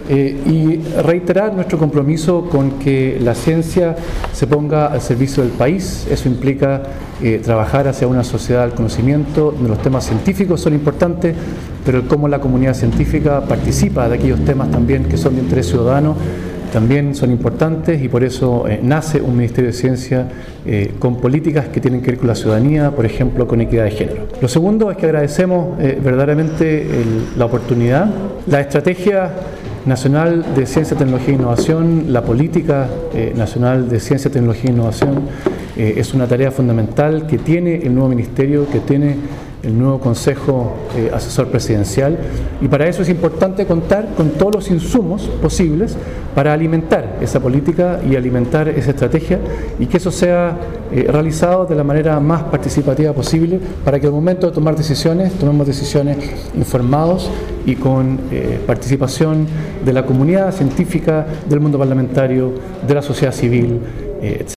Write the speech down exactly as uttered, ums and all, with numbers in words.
eh, y reiterar nuestro compromiso con que la ciencia se ponga al servicio del país. Eso implica eh, trabajar hacia una sociedad del conocimiento, donde los temas científicos son importantes, pero el cómo la comunidad científica participa de aquellos temas también que son de interés ciudadano también son importantes, y por eso eh, nace un Ministerio de Ciencia eh, con políticas que tienen que ver con la ciudadanía, por ejemplo, con equidad de género. Lo segundo es que agradecemos eh, verdaderamente el, la oportunidad. La Estrategia Nacional de Ciencia, Tecnología e Innovación, la Política eh, Nacional de Ciencia, Tecnología e Innovación eh, es una tarea fundamental que tiene el nuevo Ministerio, que tiene el nuevo Consejo eh, Asesor Presidencial, y para eso es importante contar con todos los insumos posibles para alimentar esa política y alimentar esa estrategia, y que eso sea eh, realizado de la manera más participativa posible, para que al momento de tomar decisiones, tomemos decisiones informados y con eh, participación de la comunidad científica, del mundo parlamentario, de la sociedad civil, eh, etcétera.